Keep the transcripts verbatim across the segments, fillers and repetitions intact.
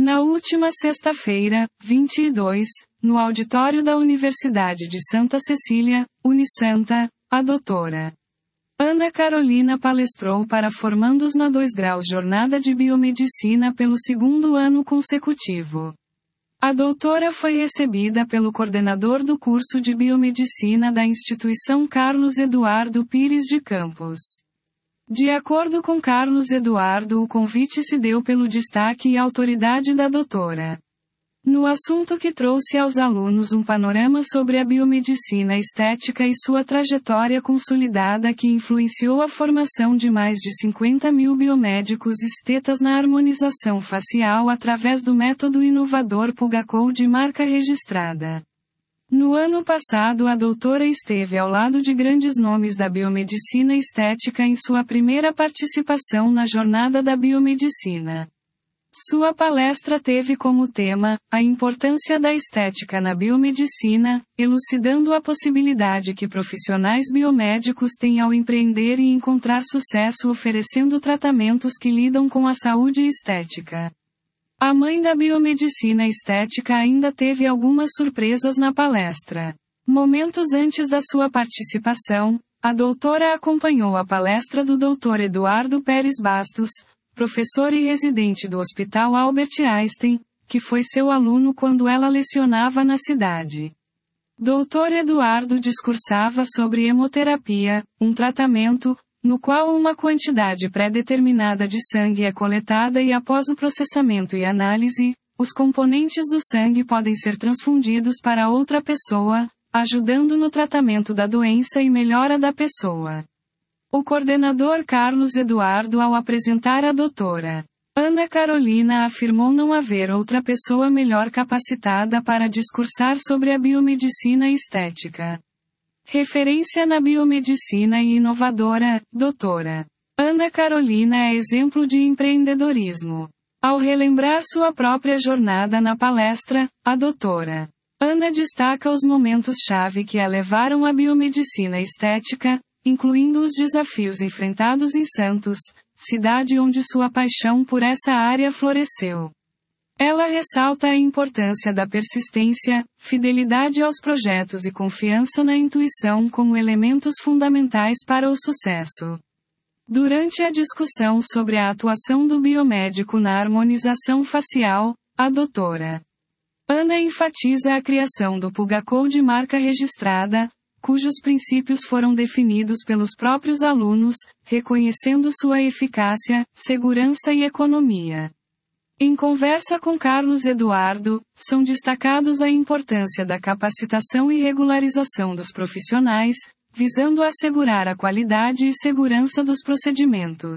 Na última sexta-feira, vinte e dois, no auditório da Universidade de Santa Cecília, Unisanta, a doutora Ana Carolina palestrou para formandos na dois graus Jornada de Biomedicina pelo segundo ano consecutivo. A doutora foi recebida pelo coordenador do curso de Biomedicina da instituição Carlos Eduardo Pires de Campos. De acordo com Carlos Eduardo, o convite se deu pelo destaque e autoridade da doutora no assunto, que trouxe aos alunos um panorama sobre a biomedicina estética e sua trajetória consolidada, que influenciou a formação de mais de cinquenta mil biomédicos estetas na harmonização facial através do método inovador PugaCode marca registrada. No ano passado, a doutora esteve ao lado de grandes nomes da biomedicina estética em sua primeira participação na Jornada da Biomedicina. Sua palestra teve como tema a importância da estética na biomedicina, elucidando a possibilidade que profissionais biomédicos têm ao empreender e encontrar sucesso oferecendo tratamentos que lidam com a saúde estética. A mãe da biomedicina estética ainda teve algumas surpresas na palestra. Momentos antes da sua participação, a doutora acompanhou a palestra do doutor Eduardo Pérez Bastos, professor e residente do Hospital Albert Einstein, que foi seu aluno quando ela lecionava na cidade. doutor Eduardo discursava sobre hemoterapia, um tratamento no qual uma quantidade pré-determinada de sangue é coletada e, após o processamento e análise, os componentes do sangue podem ser transfundidos para outra pessoa, ajudando no tratamento da doença e melhora da pessoa. O coordenador Carlos Eduardo, ao apresentar a doutora Ana Carolina, afirmou não haver outra pessoa melhor capacitada para discursar sobre a biomedicina estética. Referência na biomedicina e inovadora, doutora Ana Carolina é exemplo de empreendedorismo. Ao relembrar sua própria jornada na palestra, a doutora Ana destaca os momentos-chave que a levaram à biomedicina estética, incluindo os desafios enfrentados em Santos, cidade onde sua paixão por essa área floresceu. Ela ressalta a importância da persistência, fidelidade aos projetos e confiança na intuição como elementos fundamentais para o sucesso. Durante a discussão sobre a atuação do biomédico na harmonização facial, a doutora Ana enfatiza a criação do PugaCode marca registrada, cujos princípios foram definidos pelos próprios alunos, reconhecendo sua eficácia, segurança e economia. Em conversa com Carlos Eduardo, são destacados a importância da capacitação e regularização dos profissionais, visando assegurar a qualidade e segurança dos procedimentos.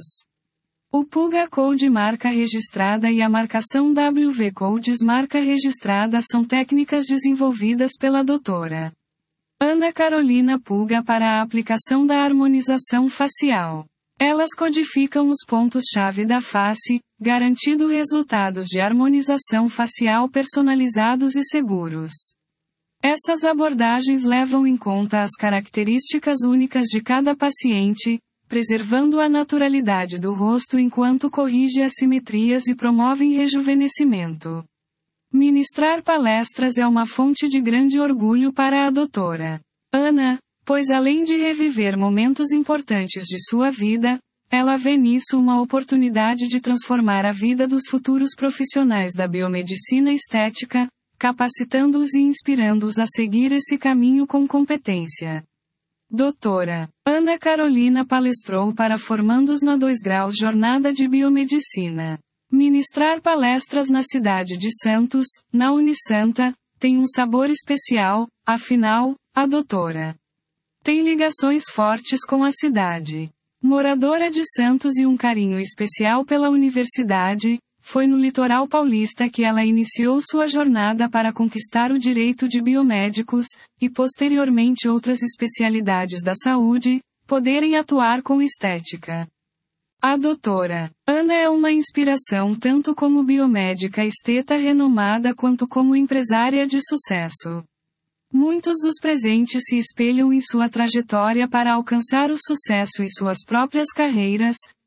O PugaCode marca registrada e a marcação W V Codes marca registrada são técnicas desenvolvidas pela doutora Ana Carolina Puga para a aplicação da harmonização facial. Elas codificam os pontos-chave da face, garantindo resultados de harmonização facial personalizados e seguros. Essas abordagens levam em conta as características únicas de cada paciente, preservando a naturalidade do rosto enquanto corrige assimetrias e promove rejuvenescimento. Ministrar palestras é uma fonte de grande orgulho para a doutora Ana, pois além de reviver momentos importantes de sua vida, ela vê nisso uma oportunidade de transformar a vida dos futuros profissionais da biomedicina estética, capacitando-os e inspirando-os a seguir esse caminho com competência. doutora Ana Carolina palestrou para formandos na dois graus Jornada de Biomedicina. Ministrar palestras na cidade de Santos, na Unisanta, tem um sabor especial, afinal, a doutora tem ligações fortes com a cidade. Moradora de Santos e um carinho especial pela universidade, foi no litoral paulista que ela iniciou sua jornada para conquistar o direito de biomédicos, e posteriormente outras especialidades da saúde, poderem atuar com estética. A doutora Ana é uma inspiração tanto como biomédica esteta renomada quanto como empresária de sucesso. Muitos dos presentes se espelham em sua trajetória para alcançar o sucesso em suas próprias carreiras,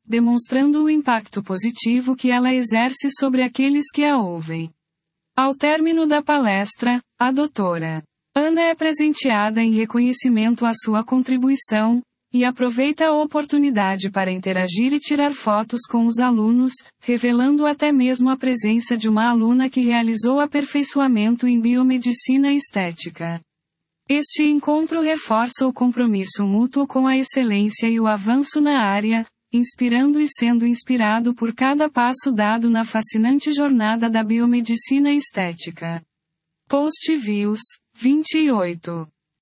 demonstrando o impacto positivo que ela exerce sobre aqueles que a ouvem. Ao término da palestra, a doutora Ana é presenteada em reconhecimento à sua contribuição, e aproveita a oportunidade para interagir e tirar fotos com os alunos, revelando até mesmo a presença de uma aluna que realizou aperfeiçoamento em biomedicina estética. Este encontro reforça o compromisso mútuo com a excelência e o avanço na área, inspirando e sendo inspirado por cada passo dado na fascinante jornada da biomedicina estética. Post Views, vinte e oito.